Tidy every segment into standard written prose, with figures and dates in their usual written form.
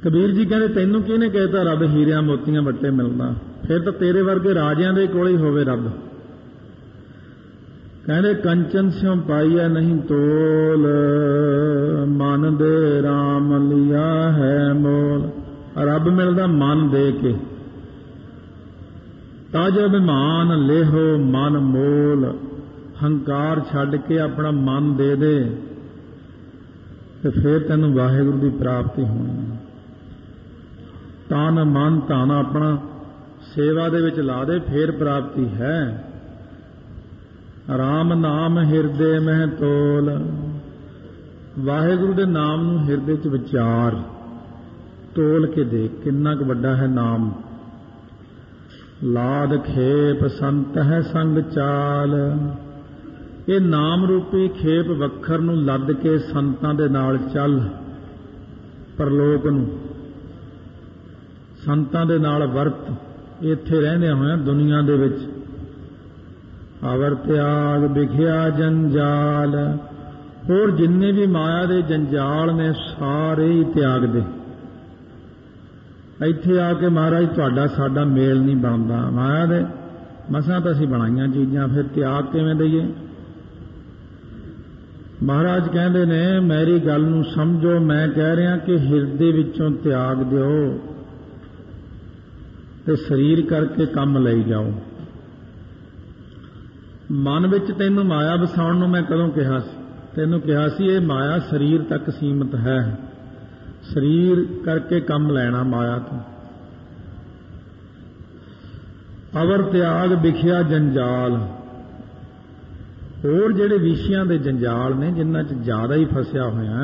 कबीर जी कहते तैनू किहने कहता रब हीरिया मोतियां वट्टे मिलदा, फिर तो तेरे वर्गे राजियां दे कोल ही होवे रब। कहते कंचन स्यों पाईया नहीं तोल, मन दे राम लिया है मोल। रब मिलदा मन दे के, तज अभिमान लेहो मन मोल। हंकार छड्ड के अपना मन दे दे ते फिर तैनूं वाहिगुरू की प्राप्ति होनी। तन मन धन अपना सेवा दे विच ला दे, फिर प्राप्ति है। राम नाम हिरदे मह तोल। वाहिगुरू दे नाम नूं हिरदे च विचार, तोल के देख किन्ना क वड्डा है नाम। लाद खेप संत है संग चाल। ये नाम रूपी खेप वखर नूं लद के संतां दे नाल चल, परलोक नूं संतां दे नाल वरत। इत्थे रहंदे होया दुनिया दे विच अवर त्याग बिखिया जंजाल। होर जिन्ने भी माया दे जंजाल ने सारे ही त्याग दे। ਇੱਥੇ ਆ ਕੇ महाराज ਤੁਹਾਡਾ ਸਾਡਾ ਮੇਲ नहीं ਬਣਦਾ। माया दे मसां ਤਾਂ ਅਸੀਂ ਬਣਾਈਆਂ चीज़ां, फिर त्याग किवें दईए। महाराज कहते ने मेरी गल नूं समझो, मैं कह रहा कि हिरदे विचों त्याग दिओ ते शरीर करके काम लई जाओ। मन विच तैनूं माया वसाउण नूं मैं कदों कहा सी? तैनूं कहा सी ये माया शरीर तक सीमित है, शरीर करके काम लैना माया तो। अवर त्याग बिखिया जंजाल। होर जिहड़े विषयां दे जंजाल ने जिन्हां च ज़्यादा ही फसिया होया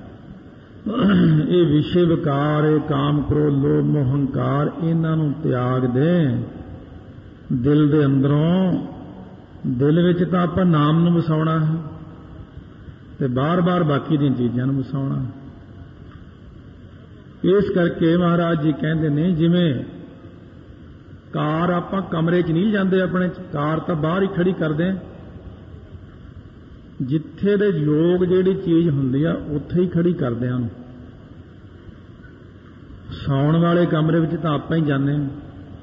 ये विषय विकार, ये काम क्रोध लोभ मोह हंकार, इन्हां नूं त्याग दे। दिल दे अंदरों, दिल विच तां आपां नाम नूं वसाउणा है ते बार बार बाकी दीयां चीज़ां नूं वसाउणा है। इस करके महाराज जी कहते ने जिवें कार आपां कमरे च नहीं जांदे, अपने कार तां बाहर ही खड़ी करदे, जिथे दे योग जिहड़ी चीज़ हुंदी आ उत्थे ही खड़ी करदे हां। सौण वाले कमरे विच तां आपां ही जांदे हां।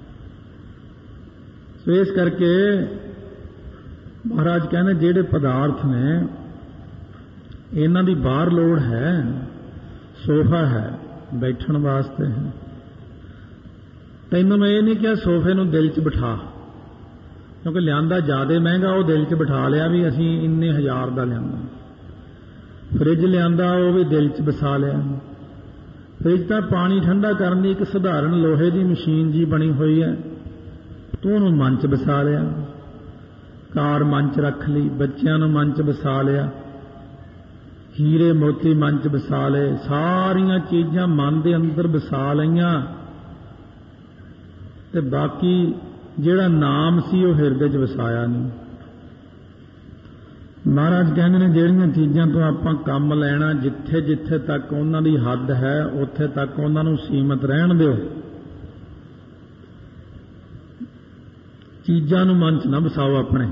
सो इस करके महाराज कहते जिहड़े पदार्थ ने इन्हां दी बाहर लोड़ है। सोफा है बैठण वास्ते है, तैनूं मैं ये नहीं कहा सोफे नूं दिल च बिठा, क्योंकि लियांदा ज़्यादा महंगा, वो दिल च बिठा लिया भी असीं इन्ने हज़ार का लियांदा। फ्रिज लियांदा वो भी दिल च बसा लिया। फ्रिज तां पानी ठंडा करने की एक सधारण लोहे की मशीन जी बनी हुई है, तू उहनूं मन च बसा लिया। कार मन च रख ली, बच्चों नूं मन च बसा लिया, हीरे मोती मन च बसा ले, सारियां चीज़ां मन के अंदर बसा लईआं ते बाकी जिहड़ा नाम सी वो हिरदे च वसाया नहीं। महाराज कहते हैं जिहड़ियां चीज़ां तो आपां काम लैना, जिथे जिथे तक उन्हां दी हद है उत्थे तक उन्हां नूं सीमित रहण दिओ। चीज़ां नूं मन च ना वसाओ, अपने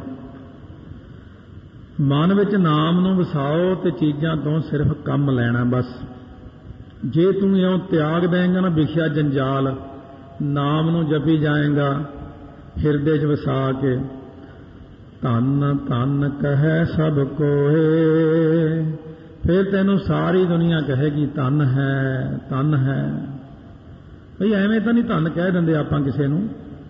मन विच नाम नूं वसाओ ते चीज़ां तो सिर्फ काम लैना बस। जे तू इउं त्याग देंगा ना विखिया जंजाल, नाम नूं जपी जाएगा हिरदे च वसा के, धन धन कहे सब कोए, फिर तेनों सारी दुनिया कहेगी धन है धन है। भई एवें तो नहीं धन कह देंदे आपां किसे नूं,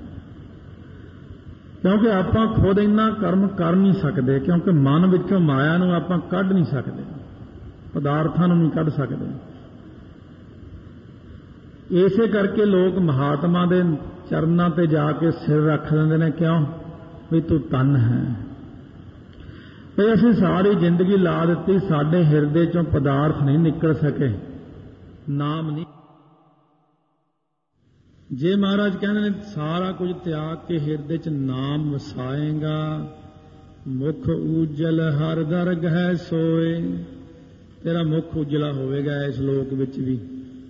क्योंकि आपां खुद इन्ना कर्म कर नहीं सकते, क्योंकि मन विचों माया नूं आपां कढ नहीं सकते, पदार्थां नूं नहीं कढ सकते। इसे करके लोग महात्मा दे चरनां ते जाके सिर रख देंदे ने, क्यों भी तू धन है। तो असीं सारी जिंदगी ला दित्ती, साडे हिरदे चों पदार्थ नहीं निकल सके, नाम नहीं। जे महाराज कहते हैं सारा कुछ त्याग के हिरदे च नाम वसाएगा, मुख उजल हर दरगह सोए, तेरा मुख उजला होवेगा इस लोक विच भी,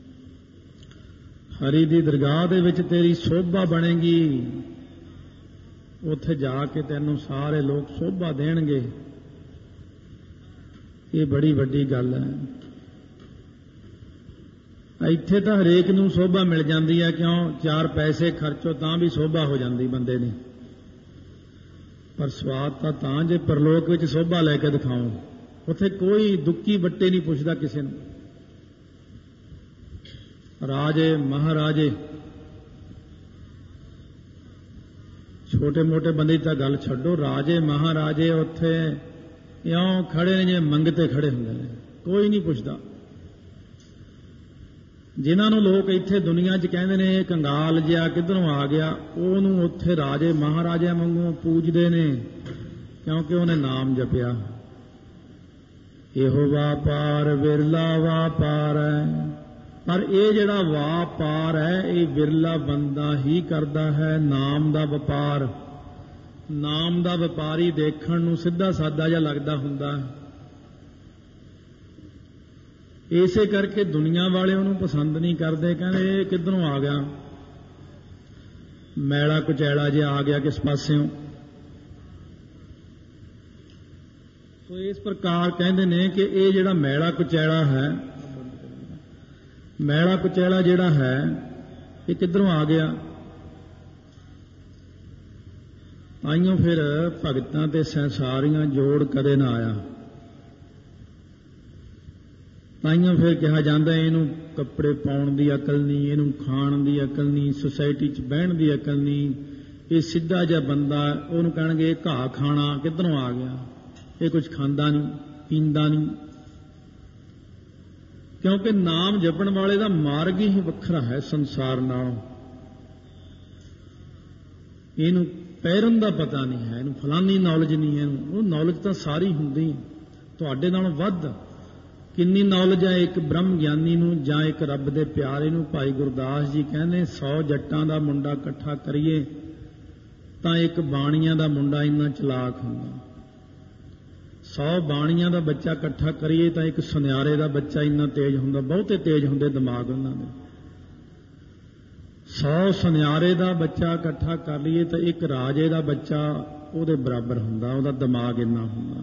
हरि दी दरगाह दे विच तेरी शोभा बनेगी, उत्थे जाके तैनूं सारे लोग शोभा देणगे। ये बड़ी वड्डी गल है। ਇੱਥੇ ਤਾਂ ਹਰੇਕ ਨੂੰ ਸੋਭਾ ਮਿਲ ਜਾਂਦੀ ਹੈ, ਕਿਉਂ? 4 ਪੈਸੇ ਖਰਚੋ ਤਾਂ ਵੀ ਸੋਭਾ ਹੋ ਜਾਂਦੀ ਬੰਦੇ ਦੀ, ਪਰ ਸਵਾਦ ਤਾਂ ਜੇ ਪਰਲੋਕ ਵਿੱਚ ਸੋਭਾ ਲੈ ਕੇ ਦਿਖਾਓ। ਉੱਥੇ ਕੋਈ ਦੁੱਕੀ ਵੱਟੇ ਨਹੀਂ ਪੁੱਛਦਾ ਕਿਸੇ ਨੂੰ। ਰਾਜੇ ਮਹਾਰਾਜੇ, ਛੋਟੇ ਮੋਟੇ ਬੰਦੇ ਦੀ ਤਾਂ ਗੱਲ ਛੱਡੋ, ਰਾਜੇ ਮਹਾਰਾਜੇ ਉੱਥੇ ਇਉਂ ਖੜੇ ਨੇ ਜਿਵੇਂ ਮੰਗਤੇ ਖੜੇ ਹੁੰਦੇ ਨੇ, ਕੋਈ ਨਹੀਂ ਪੁੱਛਦਾ। ਜਿਨ੍ਹਾਂ ਨੂੰ ਲੋਕ ਇੱਥੇ ਦੁਨੀਆ 'ਚ ਕਹਿੰਦੇ ਨੇ ਇਹ ਕੰਗਾਲ ਜਿਹਾ ਕਿੱਧਰੋਂ ਆ ਗਿਆ, ਉਹਨੂੰ ਉੱਥੇ ਰਾਜੇ ਮਹਾਰਾਜਿਆਂ ਵਾਂਗੂ ਪੂਜਦੇ ਨੇ, ਕਿਉਂਕਿ ਉਹਨੇ ਨਾਮ ਜਪਿਆ। ਇਹੋ ਵਾਪਾਰ ਵਿਰਲਾ ਵਾਪਾਰ ਹੈ, ਪਰ ਇਹ ਜਿਹੜਾ ਵਾਪਾਰ ਹੈ ਇਹ ਵਿਰਲਾ ਬੰਦਾ ਹੀ ਕਰਦਾ ਹੈ। ਨਾਮ ਦਾ ਵਪਾਰ, ਨਾਮ ਦਾ ਵਪਾਰੀ ਦੇਖਣ ਨੂੰ ਸਿੱਧਾ ਸਾਦਾ ਜਿਹਾ ਲੱਗਦਾ ਹੁੰਦਾ ਹੈ, ਇਸੇ ਕਰਕੇ ਦੁਨੀਆ ਵਾਲੇ ਉਹਨੂੰ ਪਸੰਦ ਨਹੀਂ ਕਰਦੇ। ਕਹਿੰਦੇ ਇਹ ਕਿੱਧਰੋਂ ਆ ਗਿਆ, ਮੈਲਾ ਕੁਚੈਲਾ ਜਿਹਾ ਆ ਗਿਆ ਕਿਸ ਪਾਸਿਓਂ। ਸੋ ਇਸ ਪ੍ਰਕਾਰ ਕਹਿੰਦੇ ਨੇ ਕਿ ਇਹ ਜਿਹੜਾ ਮੈਲਾ ਕੁਚੈਲਾ ਹੈ, ਮੈਲਾ ਕੁਚੈਲਾ ਜਿਹੜਾ ਹੈ ਇਹ ਕਿੱਧਰੋਂ ਆ ਗਿਆ। ਆਈਓ ਫਿਰ ਭਗਤਾਂ ਤੇ ਸੰਸਾਰੀਆਂ ਜੋੜ ਕਦੇ ਨਾ ਆਇਆ। ਤਾਈਓ ਫਿਰ ਕਿਹਾ ਜਾਂਦਾ ਇਹਨੂੰ ਕੱਪੜੇ ਪਾਉਣ ਦੀ ਅਕਲ ਨਹੀਂ, ਇਹਨੂੰ ਖਾਣ ਦੀ ਅਕਲ ਨਹੀਂ, ਸੁਸਾਇਟੀ 'ਚ ਬਹਿਣ ਦੀ ਅਕਲ ਨਹੀਂ, ਇਹ ਸਿੱਧਾ ਜਿਹਾ ਬੰਦਾ। ਉਹਨੂੰ ਕਹਿਣਗੇ ਇਹ ਘਾਹ ਖਾਣਾ ਕਿੱਧਰੋਂ ਆ ਗਿਆ, ਇਹ ਕੁਝ ਖਾਂਦਾ ਨਹੀਂ ਪੀਂਦਾ ਨਹੀਂ, ਕਿਉਂਕਿ ਨਾਮ ਜਪਣ ਵਾਲੇ ਦਾ ਮਾਰਗ ਹੀ ਵੱਖਰਾ ਹੈ ਸੰਸਾਰ ਨਾਲੋਂ। ਇਹਨੂੰ ਪੈਰਨ ਦਾ ਪਤਾ ਨਹੀਂ ਹੈ, ਇਹਨੂੰ ਫਲਾਨੀ ਨੌਲੇਜ ਨਹੀਂ ਹੈ, ਉਹ ਨੌਲੇਜ ਤਾਂ ਸਾਰੀ ਹੁੰਦੀ ਤੁਹਾਡੇ ਨਾਲੋਂ ਵੱਧ। ਕਿੰਨੀ ਨੌਲੇਜ ਹੈ ਇੱਕ ਬ੍ਰਹਮ ਗਿਆਨੀ ਨੂੰ ਜਾਂ ਇੱਕ ਰੱਬ ਦੇ ਪਿਆਰੇ ਨੂੰ। ਭਾਈ ਗੁਰਦਾਸ ਜੀ ਕਹਿੰਦੇ 100 ਜੱਟਾਂ ਦਾ ਮੁੰਡਾ ਇਕੱਠਾ ਕਰੀਏ ਤਾਂ ਇੱਕ ਬਾਣੀਆਂ ਦਾ ਮੁੰਡਾ ਇੰਨਾ ਚਲਾਕ ਹੁੰਦਾ। 100 ਬਾਣੀਆਂ ਦਾ ਬੱਚਾ ਇਕੱਠਾ ਕਰੀਏ ਤਾਂ ਇੱਕ ਸੁਨਿਆਰੇ ਦਾ ਬੱਚਾ ਇੰਨਾ ਤੇਜ਼ ਹੁੰਦਾ। ਬਹੁਤੇ ਤੇਜ਼ ਹੁੰਦੇ ਦਿਮਾਗ ਉਹਨਾਂ ਦੇ। 100 ਸੁਨਿਆਰੇ ਦਾ ਬੱਚਾ ਇਕੱਠਾ ਕਰ ਲਈਏ ਤਾਂ ਇੱਕ ਰਾਜੇ ਦਾ ਬੱਚਾ ਉਹਦੇ ਬਰਾਬਰ ਹੁੰਦਾ, ਉਹਦਾ ਦਿਮਾਗ ਇੰਨਾ ਹੁੰਦਾ।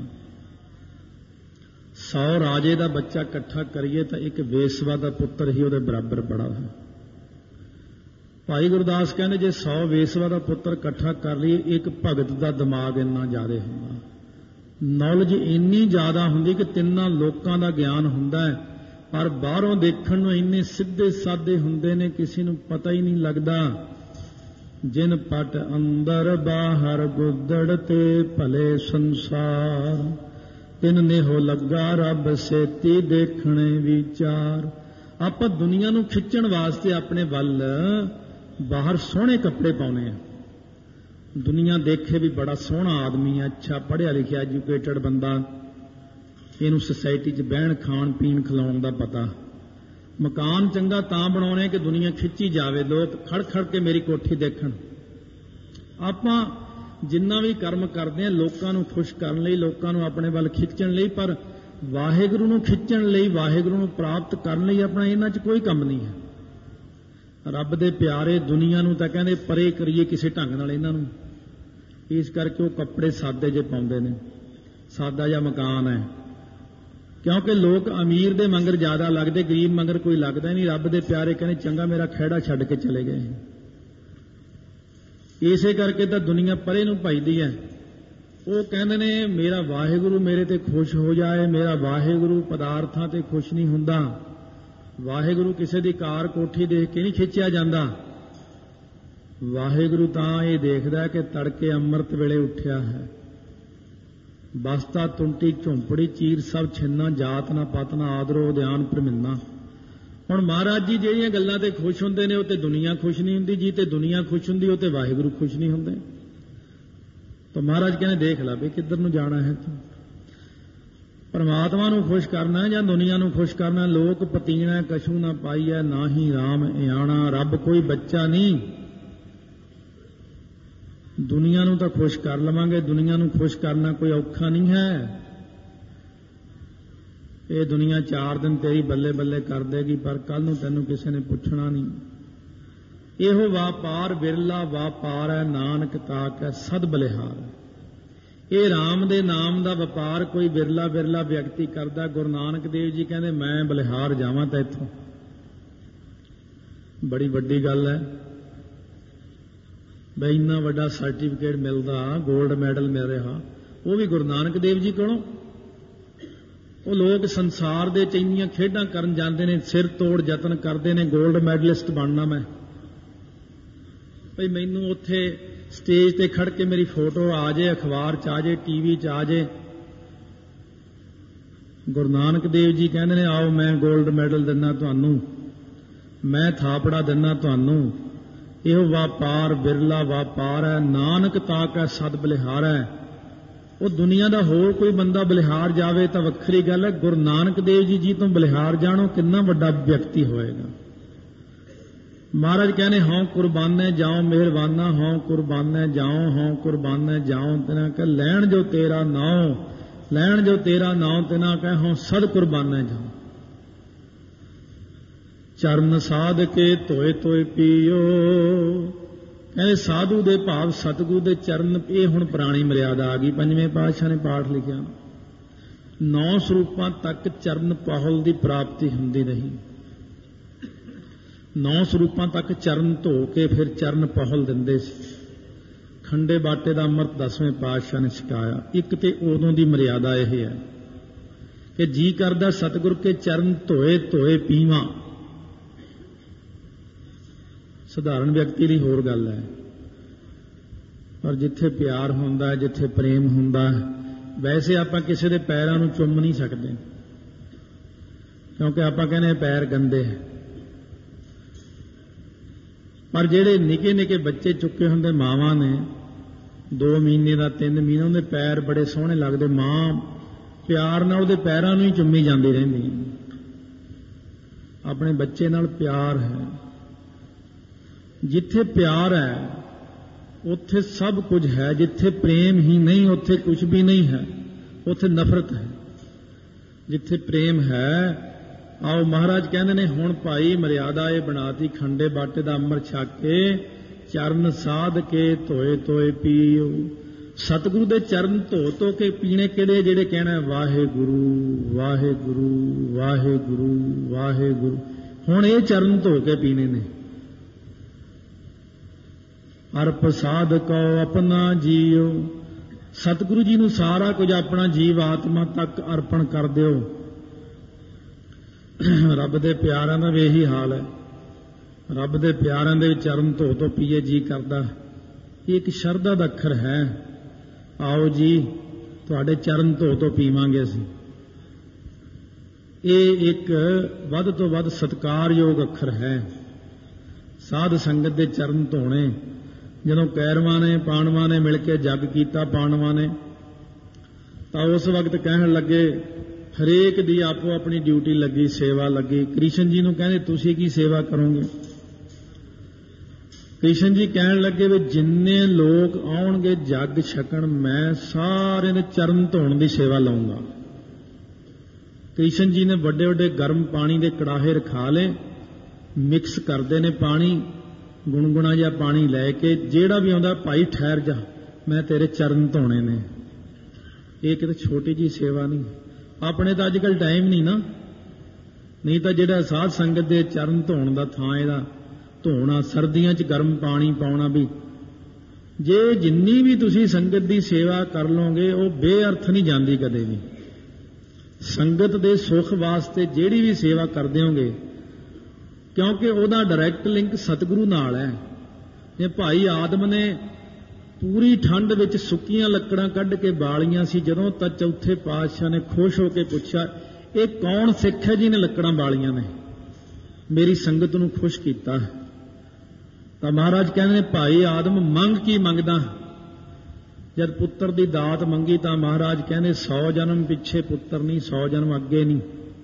100 ਰਾਜੇ ਦਾ ਬੱਚਾ ਇਕੱਠਾ ਕਰੀਏ ਤਾਂ ਇੱਕ ਵੇਸਵਾ ਦਾ ਪੁੱਤਰ ਹੀ ਉਹਦੇ ਬਰਾਬਰ ਬੜਾ ਹੈ। ਭਾਈ ਗੁਰਦਾਸ ਕਹਿੰਦੇ ਜੇ 100 ਵੇਸਵਾ ਦਾ ਪੁੱਤਰ ਇਕੱਠਾ ਕਰ ਲਈਏ, ਇੱਕ ਭਗਤ ਦਾ ਦਿਮਾਗ ਇੰਨਾ ਜ਼ਿਆਦਾ ਹੁੰਦਾ, ਨੌਲੇਜ ਇੰਨੀ ਜ਼ਿਆਦਾ ਹੁੰਦੀ ਕਿ ਤਿੰਨਾਂ ਲੋਕਾਂ ਦਾ ਗਿਆਨ ਹੁੰਦਾ ਹੈ, ਪਰ ਬਾਹਰੋਂ ਦੇਖਣ ਨੂੰ ਇੰਨੇ ਸਿੱਧੇ ਸਾਦੇ ਹੁੰਦੇ ਨੇ ਕਿਸੇ ਨੂੰ ਪਤਾ ਹੀ ਨਹੀਂ ਲੱਗਦਾ। ਜਿਨ ਪਟ ਅੰਦਰ ਬਾਹਰ ਗੁੱਦੜ ਤੇ ਭਲੇ ਸੰਸਾਰ, ਤਿਨ ਨੇਹੋ ਲੱਗਾ ਰੱਬ ਸੇਤੀ ਦੇਖਣੇ ਵਿਚਾਰ। ਆਪਾਂ ਦੁਨੀਆ ਨੂੰ ਖਿੱਚਣ ਵਾਸਤੇ ਆਪਣੇ ਵੱਲ ਬਾਹਰ ਸੋਹਣੇ ਕੱਪੜੇ ਪਾਉਨੇ ਆ, ਦੁਨੀਆ ਦੇਖੇ ਵੀ ਬੜਾ ਸੋਹਣਾ ਆਦਮੀ ਹੈ, ਅੱਛਾ ਪੜ੍ਹਿਆ ਲਿਖਿਆ ਐਜੂਕੇਟਡ ਬੰਦਾ, ਇਹਨੂੰ ਸੁਸਾਇਟੀ 'ਚ ਬਹਿਣ ਖਾਣ ਪੀਣ ਖਿਲਾਉਣ ਦਾ ਪਤਾ। ਮਕਾਨ ਚੰਗਾ ਤਾਂ ਬਣਾਉਣੇ ਕਿ ਦੁਨੀਆ ਖਿੱਚੀ ਜਾਵੇ, ਲੋਕ ਖੜ ਖੜ ਕੇ ਮੇਰੀ ਕੋਠੀ ਦੇਖਣ। ਆਪਾਂ ਜਿੰਨਾ ਵੀ ਕਰਮ ਕਰਦੇ ਹਾਂ ਲੋਕਾਂ ਨੂੰ ਖੁਸ਼ ਕਰਨ ਲਈ, ਲੋਕਾਂ ਨੂੰ ਆਪਣੇ ਵੱਲ ਖਿੱਚਣ ਲਈ, ਪਰ ਵਾਹਿਗੁਰੂ ਨੂੰ ਖਿੱਚਣ ਲਈ, ਵਾਹਿਗੁਰੂ ਨੂੰ ਪ੍ਰਾਪਤ ਕਰਨ ਲਈ ਆਪਣਾ ਇਹਨਾਂ 'ਚ ਕੋਈ ਕੰਮ ਨਹੀਂ ਹੈ। ਰੱਬ ਦੇ ਪਿਆਰੇ ਦੁਨੀਆ ਨੂੰ ਤਾਂ ਕਹਿੰਦੇ ਪਰੇ ਕਰੀਏ ਕਿਸੇ ਢੰਗ ਨਾਲ ਇਹਨਾਂ ਨੂੰ, ਇਸ ਕਰਕੇ ਉਹ ਕੱਪੜੇ ਸਾਦੇ ਜਿਹੇ ਪਾਉਂਦੇ ਨੇ, ਸਾਦਾ ਜਿਹਾ ਮਕਾਨ ਹੈ, ਕਿਉਂਕਿ ਲੋਕ ਅਮੀਰ ਦੇ ਮੰਗਰ ਜ਼ਿਆਦਾ ਲੱਗਦੇ, ਗਰੀਬ ਮੰਗਰ ਕੋਈ ਲੱਗਦਾ ਨਹੀਂ। ਰੱਬ ਦੇ ਪਿਆਰੇ ਕਹਿੰਦੇ ਚੰਗਾ ਮੇਰਾ ਖਹਿੜਾ ਛੱਡ ਕੇ ਚਲੇ ਗਏ। ਇਸੇ ਕਰਕੇ ਤਾਂ ਦੁਨੀਆ ਪਰੇ ਨੂੰ ਭਜਦੀ ਹੈ। ਉਹ ਕਹਿੰਦੇ ਨੇ ਮੇਰਾ ਵਾਹਿਗੁਰੂ ਮੇਰੇ ਤੇ ਖੁਸ਼ ਹੋ ਜਾਏ। ਮੇਰਾ ਵਾਹਿਗੁਰੂ ਪਦਾਰਥਾਂ ਤੇ ਖੁਸ਼ ਨਹੀਂ ਹੁੰਦਾ। ਵਾਹਿਗੁਰੂ ਕਿਸੇ ਦੀ ਕਾਰ ਕੋਠੀ ਦੇਖ ਕੇ ਨਹੀਂ ਖਿੱਚਿਆ ਜਾਂਦਾ। ਵਾਹਿਗੁਰੂ ਤਾਂ ਇਹ ਦੇਖਦਾ ਕਿ ਤੜਕੇ ਅੰਮ੍ਰਿਤ ਵੇਲੇ ਉੱਠਿਆ ਹੈ, ਬਸਤਾ ਤੁੰਟੀ ਝੁੰਪੜੀ ਚੀਰ ਸਭ ਛਿੰਨਾ, ਜਾਤ ਨਾ ਪਤ ਨਾ ਆਦਰੋ ਧਿਆਨ ਪ੍ਰਮਿੰਨਾ। ਹੁਣ ਮਹਾਰਾਜ ਜੀ ਜਿਹੜੀਆਂ ਗੱਲਾਂ ਤੇ ਖੁਸ਼ ਹੁੰਦੇ ਨੇ ਉਹ ਤੇ ਦੁਨੀਆ ਖੁਸ਼ ਨਹੀਂ ਹੁੰਦੀ ਜੀ, ਤੇ ਦੁਨੀਆ ਖੁਸ਼ ਹੁੰਦੀ ਉਹ ਤੇ ਵਾਹਿਗੁਰੂ ਖੁਸ਼ ਨਹੀਂ ਹੁੰਦੇ। ਤਾਂ ਮਹਾਰਾਜ ਕਹਿੰਦੇ ਦੇਖ ਲੈ ਵੀ ਕਿੱਧਰ ਨੂੰ ਜਾਣਾ ਹੈ ਤੂੰ, ਪਰਮਾਤਮਾ ਨੂੰ ਖੁਸ਼ ਕਰਨਾ ਜਾਂ ਦੁਨੀਆ ਨੂੰ ਖੁਸ਼ ਕਰਨਾ। ਲੋਕ ਪਤੀਣਾ ਕਛੂ ਨਾ ਪਾਈਐ, ਨਾ ਹੀ ਰਾਮ ਇਆਣਾ। ਰੱਬ ਕੋਈ ਬੱਚਾ ਨਹੀਂ, ਦੁਨੀਆ ਨੂੰ ਤਾਂ ਖੁਸ਼ ਕਰ ਲਵਾਂਗੇ, ਦੁਨੀਆ ਨੂੰ ਖੁਸ਼ ਕਰਨਾ ਕੋਈ ਔਖਾ ਨਹੀਂ ਹੈ। ਇਹ ਦੁਨੀਆ 4 ਦਿਨ ਤੇਰੀ ਬੱਲੇ ਬੱਲੇ ਕਰ ਦੇਗੀ, ਪਰ ਕੱਲ ਨੂੰ ਤੈਨੂੰ ਕਿਸੇ ਨੇ ਪੁੱਛਣਾ ਨਹੀਂ। ਇਹੋ ਵਾਪਾਰ ਵਿਰਲਾ ਵਾਪਾਰ ਹੈ, ਨਾਨਕ ਤਾਕੈ ਸਦ ਬਲਿਹਾਰ। ਇਹ ਰਾਮ ਦੇ ਨਾਮ ਦਾ ਵਪਾਰ ਕੋਈ ਵਿਰਲਾ ਵਿਰਲਾ ਵਿਅਕਤੀ ਕਰਦਾ। ਗੁਰੂ ਨਾਨਕ ਦੇਵ ਜੀ ਕਹਿੰਦੇ ਮੈਂ ਬਲਿਹਾਰ ਜਾਵਾਂ ਤਾਂ ਇੱਥੋਂ बड़ी वड्डी गल है बई इन्ना वड्डा सर्टिफिकेट मिलता, गोल्ड मैडल मिल रहा, वो भी गुरु नानक देव जी कोलों। वो लोग संसार दे इंनियां खेडां करन जांदे ने, सिर तोड़ यतन करते हैं गोल्ड मैडलिस्ट बनना मैं, भई मैनू उत्थे स्टेज ते खड़ के मेरी फोटो आ जाए, अखबार च आ जाए, टीवी च आ जाए। गुरु नानक देव जी कहते हैं आओ मैं गोल्ड मैडल दिना तुहानू, मैं थापड़ा दिना तुहानू, इहो व्यापार बिरला व्यापार है, नानक ताक है सद बलिहार है। वो दुनिया का होर कोई बंदा बलिहार जावे तो वखरी गल है, गुरु नानक देव जी तो बलिहार जानो कितना वड्डा व्यक्ति होएगा। महाराज कहने हों कुर्बाने जाओ मेहरबाना, हों कुर्बाने जाओ, हों कुर्बाने जाओ, तिना कह लैण जो तेरा नाओ, लैण जो तेरा नाओ, तिना कह हों सद कुर्बाने जाओ। चरण साध के धोए धोए पीओ, कहते साधु दे भाव सतगुरु दे चरण, ये हुण पुरानी मर्यादा आ गई। पंजवें पातशाह ने पाठ लिखिया 9 स्वरूपां तक चरण पहल की प्राप्ति हुंदी नहीं। 9 स्वरूपां तक चरण धो के फिर चरण पहल दिंदे सी। खंडे बाटे का अमृत 10वें पातशाह ने सिखाया। एक तो उदों की मर्यादा यह है कि जी करदा सतगुरु के चरण धोए धोए पीवां। साधारण व्यक्ति की होर गल है, पर जिथे प्यार हुंदा है, जिथे प्रेम हुंदा है, वैसे आपां किसी दे पैरां नूं चुम नहीं सकते, क्योंकि आपां कहने पैर गंदे है। पर जिहड़े निके निके बच्चे चुके हुंदे मावां ने, 2 महीने का 3 महीने, उहदे पैर बड़े सोहणे लगदे, मां प्यार नाल उहदे पैरां नूं ही चुम्मी जांदी रहिंदी। अपने बच्चे नाल प्यार है। जिथे प्यार है उत्थे सब कुछ है, जिथे प्रेम ही नहीं उत्थे कुछ भी नहीं है, उत्थे नफरत है। जिथे प्रेम है, आओ महाराज कहते ने हुण भाई मर्यादा ये बनाती, खंडे बाटे का अमृत छक के चरण साध के धोए धोए पीओ। सतगुरु दे चरण धो धो के पीने किहड़े, जिहड़े कहना वाहेगुरु वाहेगुरु वाहेगुरु वाहेगुरु। हुण ये चरण धो के पीने ने। अर्प साध को अपना जीओ, सतगुरु जी नूं सारा कुछ अपना जीव आत्मा तक अर्पण कर दिओ। रब दे प्यारां दा भी यही हाल है। रब दे प्यारां दे चरण धो धो पीए जी करदा। ये एक शरधा दा अखर है। आओ जी तुहाडे चरण धो धो पीवांगे असीं। ये एक वध तो वध सत्कारयोग अखर है। साध संगत दे चरण धोने। जदों कैरवां ने पांडवां ने मिल के जग कीता, पांडवां ने तां उस वक्त कहण लगे, हरेक दी आपो अपनी ड्यूटी लगी, सेवा लगी। कृष्ण जी नूं कहंदे तुसीं की सेवा करोगे? कृष्ण जी कहण लगे भी जिन्ने लोग आउणगे जग छकण, मैं सारे दे चरण धोण दी सेवा लऊंगा। कृष्ण जी ने बड़े बड़े गर्म पानी दे कड़ाहे रखा ले, मिक्स करते ने पानी, गुणगुणा जिहा पानी लैके, जेड़ा भी आउंदा भाई ठहर जा, मैं तेरे चरण धोने ने। ये किते छोटी जी सेवा नहीं। अपने तो अजकल टाइम नहीं ना, नहीं तो जिहड़ा साध संगत दे चरण धोण दा थां इहदा धोना, सर्दियां च गर्म पानी पाउणा, भी जे जिन्नी भी तुसीं संगत दी सेवा कर लोगे वो बेअर्थ नहीं जांदी कदे भी। संगत दे सुख वास्ते जिहड़ी भी सेवा करदे होगे, क्योंकि उहदा डायरैक्ट लिंक सतगुरु नाल है। जे भाई आदम ने पूरी ठंड विच सुक्कियां लकड़ां कढ के बालियां सी, जदों तां चौथे पातशाह ने खुश होकर पूछा, ये कौन सिख है जिन्हें लकड़ां बालियां ने, मेरी संगत नूं खुश कीता है। तां महाराज कहंदे भाई आदम मंग की मंगदा? जद पुत्र दी दात मंगी तां महाराज कहंदे 100 जन्म पिछे पुत्र नहीं, 100 जन्म अगे नहीं,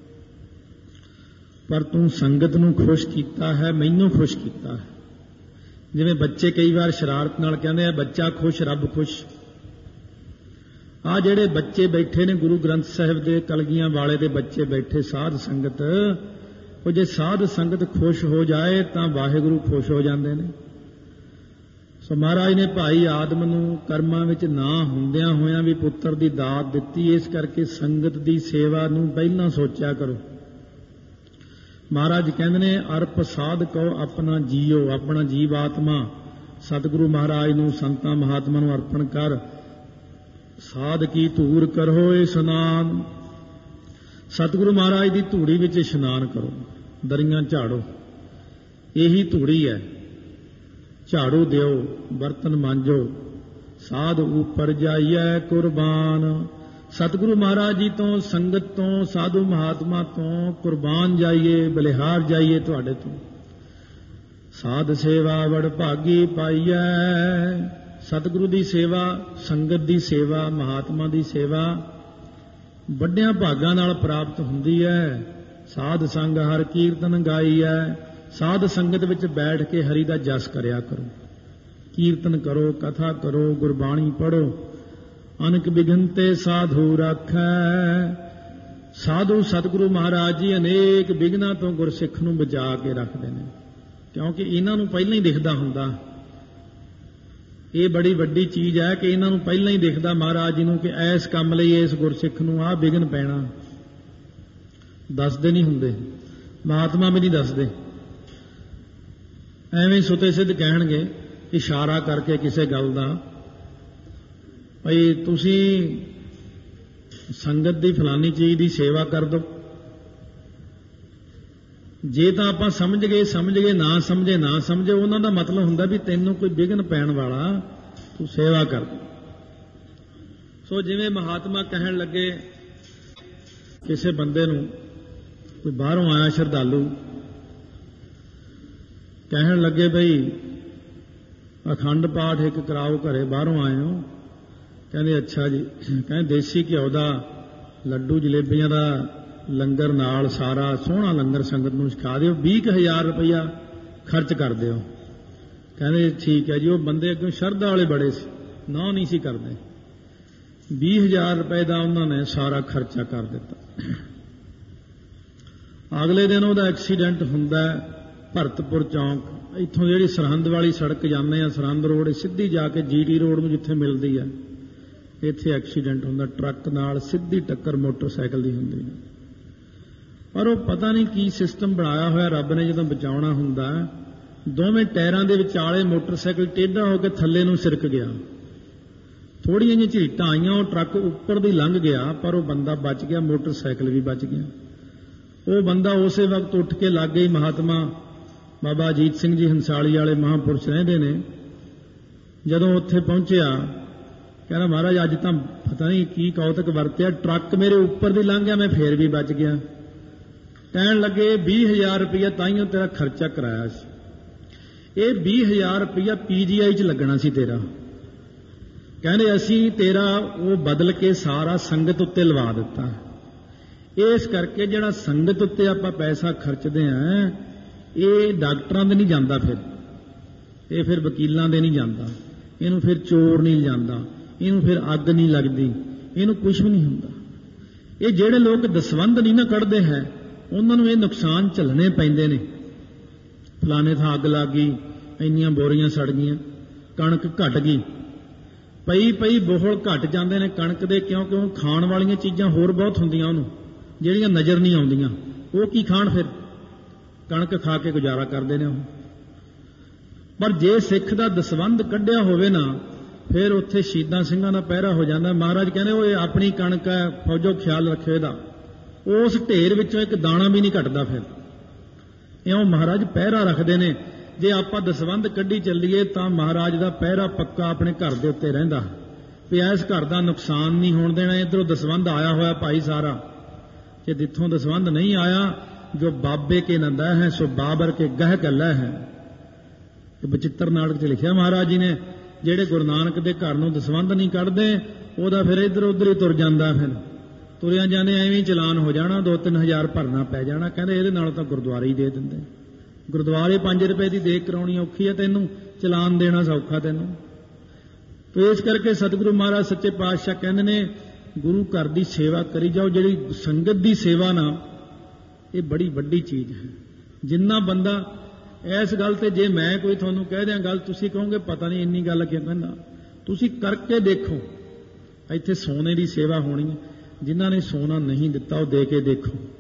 पर तू संगत नूं खुश कीता है, मैनूं खुश कीता है। जिवें बच्चे कई बार शरारत नाल कहंदे आ बच्चा खुश रब खुश। आ जिहड़े बच्चे बैठे ने गुरु ग्रंथ साहिब दे कलगियां वाले दे बच्चे बैठे, साध संगत, वो जे साध संगत खुश हो जाए तां वाहिगुरु खुश हो जांदे ने। सो महाराज ने भाई आदम नूं कर्मां विच ना हुंदियां होइयां भी पुत्र दी दात दित्ती। इस करके संगत दी सेवा नूं पहिलां सोचिया करो। ਮਹਾਰਾਜ ਕਹਿੰਦੇ ਨੇ ਅਰਪ ਸਾਧ ਕਉ ਆਪਣਾ ਜੀਓ, ਆਪਣਾ ਜੀਵ ਆਤਮਾ ਸਤਿਗੁਰੂ ਮਹਾਰਾਜ ਨੂੰ, ਸੰਤਾਂ ਮਹਾਤਮਾ ਨੂੰ ਅਰਪਣ ਕਰ। ਸਾਧ ਕੀ ਧੂੜ ਕਰੋ ਇਸ਼ਨਾਨ, ਸਤਿਗੁਰੂ ਮਹਾਰਾਜ ਦੀ ਧੂੜੀ ਵਿੱਚ ਇਸ਼ਨਾਨ ਕਰੋ, ਦਰੀਆਂ ਝਾੜੋ, ਇਹੀ ਧੂੜੀ ਹੈ। ਝਾੜੂ ਦਿਓ, ਬਰਤਨ ਮਾਂਜੋ, ਸਾਧ ਉੱਪਰ ਜਾਈਐ ਕੁਰਬਾਨ। ਸਤਿਗੁਰੂ ਮਹਾਰਾਜ ਜੀ ਤੋਂ, ਸੰਗਤ ਤੋਂ, ਸਾਧੂ ਮਹਾਤਮਾ ਤੋਂ ਕੁਰਬਾਨ ਜਾਈਏ, ਬਲਿਹਾਰ ਜਾਈਏ ਤੁਹਾਡੇ ਤੋਂ। ਸਾਧ ਸੇਵਾ ਵਡ ਭਾਗੀ ਪਾਈਐ, ਸਤਿਗੁਰੂ ਦੀ ਸੇਵਾ, ਸੰਗਤ ਦੀ ਸੇਵਾ, ਮਹਾਤਮਾ ਦੀ ਸੇਵਾ ਵੱਡਿਆਂ ਭਾਗਾਂ ਨਾਲ ਪ੍ਰਾਪਤ ਹੁੰਦੀ ਹੈ। ਸਾਧ ਸੰਗ ਹਰ ਕੀਰਤਨ ਗਾਈਐ, ਸਾਧ ਸੰਗਤ ਵਿੱਚ ਬੈਠ ਕੇ ਹਰੀ ਦਾ ਜਸ ਕਰਿਆ ਕਰੋ, ਕੀਰਤਨ ਕਰੋ, ਕਥਾ ਕਰੋ, ਗੁਰਬਾਣੀ ਪੜ੍ਹੋ। ਅਨਕ ਬਿਘਨ ਤੇ ਸਾਧੂ ਰਾਖੈ, ਸਾਧੂ ਸਤਿਗੁਰੂ ਮਹਾਰਾਜ ਜੀ ਅਨੇਕ ਬਿਘਨਾਂ ਤੋਂ ਗੁਰਸਿੱਖ ਨੂੰ ਬਚਾ ਕੇ ਰੱਖਦੇ ਨੇ, ਕਿਉਂਕਿ ਇਹਨਾਂ ਨੂੰ ਪਹਿਲਾਂ ਹੀ ਦਿਖਦਾ ਹੁੰਦਾ। ਇਹ ਬੜੀ ਵੱਡੀ ਚੀਜ਼ ਹੈ ਕਿ ਇਹਨਾਂ ਨੂੰ ਪਹਿਲਾਂ ਹੀ ਦਿਖਦਾ ਮਹਾਰਾਜ ਜੀ ਨੂੰ ਕਿ ਇਸ ਕੰਮ ਲਈ ਇਸ ਗੁਰਸਿੱਖ ਨੂੰ ਆਹ ਬਿਘਨ ਪੈਣਾ। ਦੱਸਦੇ ਨਹੀਂ ਹੁੰਦੇ, ਮਹਾਤਮਾ ਵੀ ਨਹੀਂ ਦੱਸਦੇ, ਐਵੇਂ ਸੁਤੇ ਸਿੱਧ ਕਹਿਣਗੇ ਇਸ਼ਾਰਾ ਕਰਕੇ ਕਿਸੇ ਗੱਲ ਦਾ, ਭਈ ਤੁਸੀਂ ਸੰਗਤ ਦੀ ਫਲਾਨੀ ਚੀਜ਼ ਦੀ ਸੇਵਾ ਕਰ ਦਿਓ। ਜੇ ਤਾਂ ਆਪਾਂ ਸਮਝ ਗਏ, ਨਾ ਸਮਝੇ, ਉਹਨਾਂ ਦਾ ਮਤਲਬ ਹੁੰਦਾ ਵੀ ਤੈਨੂੰ ਕੋਈ ਵਿਘਨ ਪੈਣ ਵਾਲਾ, ਤੂੰ ਸੇਵਾ ਕਰ। ਸੋ ਜਿਵੇਂ ਮਹਾਤਮਾ ਕਹਿਣ ਲੱਗੇ ਕਿਸੇ ਬੰਦੇ ਨੂੰ, ਕੋਈ ਬਾਹਰੋਂ ਆਇਆ ਸ਼ਰਧਾਲੂ, ਕਹਿਣ ਲੱਗੇ ਬਈ ਅਖੰਡ ਪਾਠ ਇੱਕ ਕਰਾਓ ਘਰੇ, ਬਾਹਰੋਂ ਆਏ ਹੋ। ਕਹਿੰਦੇ ਅੱਛਾ ਜੀ। ਕਹਿੰਦੇ ਦੇਸੀ ਘਿਓ ਦਾ ਲੱਡੂ ਜਲੇਬੀਆਂ ਦਾ ਲੰਗਰ ਨਾਲ ਸਾਰਾ ਸੋਹਣਾ ਲੰਗਰ ਸੰਗਤ ਨੂੰ ਛਕਾ ਦਿਓ, 20,000 ਰੁਪਇਆ ਖਰਚ ਕਰ ਦਿਓ। ਕਹਿੰਦੇ ਠੀਕ ਹੈ ਜੀ। ਉਹ ਬੰਦੇ ਅੱਗੇ ਸ਼ਰਧਾ ਵਾਲੇ ਬੜੇ ਸੀ, ਨਾ ਨਹੀਂ ਸੀ ਕਰਦੇ। 20,000 ਰੁਪਏ ਦਾ ਉਹਨਾਂ ਨੇ ਸਾਰਾ ਖਰਚਾ ਕਰ ਦਿੱਤਾ। ਅਗਲੇ ਦਿਨ ਉਹਦਾ ਐਕਸੀਡੈਂਟ ਹੁੰਦਾ ਭਰਤਪੁਰ ਚੌਂਕ, ਇੱਥੋਂ ਜਿਹੜੀ ਸਰਹੰਦ ਵਾਲੀ ਸੜਕ ਜਾਂਦੇ ਆ, ਸਰਹੰਦ ਰੋਡ ਸਿੱਧੀ ਜਾ ਕੇ GT ਰੋਡ ਨੂੰ ਜਿੱਥੇ ਮਿਲਦੀ ਹੈ, ਇੱਥੇ ਐਕਸੀਡੈਂਟ ਹੁੰਦਾ, ਟਰੱਕ ਨਾਲ ਸਿੱਧੀ ਟੱਕਰ ਮੋਟਰਸਾਈਕਲ ਦੀ ਹੁੰਦੀ ਹੈ। ਪਰ ਉਹ ਪਤਾ ਨਹੀਂ ਕੀ ਸਿਸਟਮ ਬਣਾਇਆ ਹੋਇਆ ਰੱਬ ਨੇ, ਜਦੋਂ ਬਚਾਉਣਾ ਹੁੰਦਾ ਦੋਵੇਂ ਟਾਇਰਾਂ ਦੇ ਵਿਚਾਲੇ ਮੋਟਰਸਾਈਕਲ ਟੇਢਾ ਹੋ ਕੇ ਥੱਲੇ ਨੂੰ ਸਿਰਕ ਗਿਆ। ਥੋੜ੍ਹੀਆਂ ਜਿਹੀਆਂ ਝੀਟਾਂ ਆਈਆਂ, ਉਹ ਟਰੱਕ ਉੱਪਰ ਦੀ ਲੰਘ ਗਿਆ, ਪਰ ਉਹ ਬੰਦਾ ਬਚ ਗਿਆ, ਮੋਟਰਸਾਈਕਲ ਵੀ ਬਚ ਗਿਆ। ਉਹ ਬੰਦਾ ਉਸੇ ਵਕਤ ਉੱਠ ਕੇ ਲੱਗ ਗਈ। ਮਹਾਤਮਾ ਬਾਬਾ ਅਜੀਤ ਸਿੰਘ ਜੀ ਹੰਸਾਲੀ ਵਾਲੇ ਮਹਾਂਪੁਰਸ਼ ਰਹਿੰਦੇ ਨੇ, ਜਦੋਂ ਉੱਥੇ ਪਹੁੰਚਿਆ ਕਹਿੰਦਾ ਮਹਾਰਾਜ ਅੱਜ ਤਾਂ ਪਤਾ ਨਹੀਂ ਕੀ ਕੌਤਕ ਵਰਤਿਆ, ਟਰੱਕ ਮੇਰੇ ਉੱਪਰ ਦੀ ਲੰਘ ਗਿਆ, ਮੈਂ ਫੇਰ ਵੀ ਬਚ ਗਿਆ। ਕਹਿਣ ਲੱਗੇ 20,000 ਰੁਪਇਆ ਤਾਈਓ ਤੇਰਾ ਖਰਚਾ ਕਰਾਇਆ ਸੀ, ਇਹ 20,000 ਰੁਪਇਆ PGI 'ਚ ਲੱਗਣਾ ਸੀ ਤੇਰਾ। ਕਹਿੰਦੇ ਅਸੀਂ ਤੇਰਾ ਉਹ ਬਦਲ ਕੇ ਸਾਰਾ ਸੰਗਤ ਉੱਤੇ ਲਵਾ ਦਿੱਤਾ। ਇਸ ਕਰਕੇ ਜਿਹੜਾ ਸੰਗਤ ਉੱਤੇ ਆਪਾਂ ਪੈਸਾ ਖਰਚਦੇ ਆਂ, ਇਹ ਡਾਕਟਰਾਂ ਦੇ ਨਹੀਂ ਜਾਂਦਾ, ਇਹ ਫਿਰ ਵਕੀਲਾਂ ਦੇ ਨਹੀਂ ਜਾਂਦਾ, ਇਹਨੂੰ ਫਿਰ ਚੋਰ ਨਹੀਂ ਲਿਜਾਂਦਾ, ਇਹਨੂੰ ਫਿਰ ਅੱਗ ਨਹੀਂ ਲੱਗਦੀ, ਇਹਨੂੰ ਕੁਝ ਵੀ ਨਹੀਂ ਹੁੰਦਾ। ਇਹ ਜਿਹੜੇ ਲੋਕ ਦਸਵੰਧ ਨਹੀਂ ਨਾ ਕੱਢਦੇ ਹੈ, ਉਹਨਾਂ ਨੂੰ ਇਹ ਨੁਕਸਾਨ ਝੱਲਣੇ ਪੈਂਦੇ ਨੇ। ਫਲਾਣੇ ਥਾਂ ਅੱਗ ਲੱਗ ਗਈ, ਇੰਨੀਆਂ ਬੋਰੀਆਂ ਸੜ ਗਈਆਂ, ਕਣਕ ਘਟ ਗਈ, ਪਈ ਬੋਹਲ ਘਟ ਜਾਂਦੇ ਨੇ ਕਣਕ ਦੇ, ਕਿਉਂਕਿ ਉਹ ਖਾਣ ਵਾਲੀਆਂ ਚੀਜ਼ਾਂ ਹੋਰ ਬਹੁਤ ਹੁੰਦੀਆਂ ਉਹਨੂੰ, ਜਿਹੜੀਆਂ ਨਜ਼ਰ ਨਹੀਂ ਆਉਂਦੀਆਂ। ਉਹ ਕੀ ਖਾਣ, ਫਿਰ ਕਣਕ ਖਾ ਕੇ ਗੁਜ਼ਾਰਾ ਕਰਦੇ ਨੇ ਉਹ। ਪਰ ਜੇ ਸਿੱਖ ਦਾ ਦਸਵੰਧ ਕੱਢਿਆ ਹੋਵੇ ਨਾ, ਫਿਰ ਉੱਥੇ ਸ਼ਹੀਦਾਂ ਸਿੰਘਾਂ ਦਾ ਪਹਿਰਾ ਹੋ ਜਾਂਦਾ। ਮਹਾਰਾਜ ਕਹਿੰਦੇ ਉਹ ਆਪਣੀ ਕਣਕ ਹੈ, ਫੌਜੋ ਖਿਆਲ ਰੱਖਿਓ ਇਹਦਾ, ਉਸ ਢੇਰ ਵਿੱਚੋਂ ਇੱਕ ਦਾਣਾ ਵੀ ਨਹੀਂ ਘਟਦਾ। ਫਿਰ ਇਉਂ ਮਹਾਰਾਜ ਪਹਿਰਾ ਰੱਖਦੇ ਨੇ। ਜੇ ਆਪਾਂ ਦਸਵੰਧ ਕੱਢੀ ਚੱਲੀਏ ਤਾਂ ਮਹਾਰਾਜ ਦਾ ਪਹਿਰਾ ਪੱਕਾ ਆਪਣੇ ਘਰ ਦੇ ਉੱਤੇ ਰਹਿੰਦਾ, ਵੀ ਇਸ ਘਰ ਦਾ ਨੁਕਸਾਨ ਨਹੀਂ ਹੋਣ ਦੇਣਾ। ਇੱਧਰੋਂ ਦਸਵੰਧ ਆਇਆ ਹੋਇਆ ਭਾਈ ਸਾਰਾ, ਜੇ ਜਿੱਥੋਂ ਦਸਵੰਧ ਨਹੀਂ ਆਇਆ, ਜੋ ਬਾਬੇ ਕੇ ਨੰਦਾ ਹੈ ਸੋ ਬਾਬਰ ਕੇ ਗਹਿ ਗੱਲਾ ਹੈ। ਬਚਿੱਤਰ ਨਾਟਕ 'ਚ ਲਿਖਿਆ ਮਹਾਰਾਜ ਜੀ ਨੇ, ਜਿਹੜੇ ਗੁਰੂ ਨਾਨਕ ਦੇ ਘਰ ਨੂੰ ਦਸਵੰਧ ਨਹੀਂ ਕੱਢਦੇ, ਉਹਦਾ ਫਿਰ ਇੱਧਰ ਉੱਧਰ ਹੀ ਤੁਰ ਜਾਂਦਾ, ਫਿਰ ਤੁਰਿਆ ਜਾਂਦੇ ਐਵੇਂ ਚਲਾਨ ਹੋ ਜਾਣਾ, 2-3 ਹਜ਼ਾਰ ਭਰਨਾ ਪੈ ਜਾਣਾ। ਕਹਿੰਦੇ ਇਹਦੇ ਨਾਲੋਂ ਤਾਂ ਗੁਰਦੁਆਰੇ ਹੀ ਦੇ ਦਿੰਦੇ। ਗੁਰਦੁਆਰੇ 5 ਰੁਪਏ ਦੀ ਦੇਖ ਕਰਾਉਣੀ ਔਖੀ ਹੈ ਤੈਨੂੰ, ਚਲਾਨ ਦੇਣਾ ਸੌਖਾ ਤੈਨੂੰ। ਤੇ ਇਸ ਕਰਕੇ ਸਤਿਗੁਰੂ ਮਹਾਰਾਜ ਸੱਚੇ ਪਾਤਸ਼ਾਹ ਕਹਿੰਦੇ ਨੇ ਗੁਰੂ ਘਰ ਦੀ ਸੇਵਾ ਕਰੀ ਜਾਓ। ਜਿਹੜੀ ਸੰਗਤ ਦੀ ਸੇਵਾ ਨਾ, ਇਹ ਬੜੀ ਵੱਡੀ ਚੀਜ਼ ਹੈ। ਜਿੰਨਾ ਬੰਦਾ ਇਸ ਗੱਲ ਤੇ, ਜੇ ਮੈਂ ਕੋਈ ਤੁਹਾਨੂੰ ਕਹਿ ਦਿਆਂ ਗੱਲ, ਤੁਸੀਂ ਕਹੋਗੇ ਪਤਾ ਨਹੀਂ ਇੰਨੀ ਗੱਲ ਕਿਉਂ ਕਹਿੰਦਾ। ਤੁਸੀਂ ਕਰਕੇ ਦੇਖੋ। ਇੱਥੇ ਸੋਨੇ ਦੀ ਸੇਵਾ ਹੋਣੀ ਹੈ, ਜਿਨ੍ਹਾਂ ਨੇ ਸੋਨਾ ਨਹੀਂ ਦਿੱਤਾ ਉਹ ਦੇ ਕੇ ਦੇਖੋ,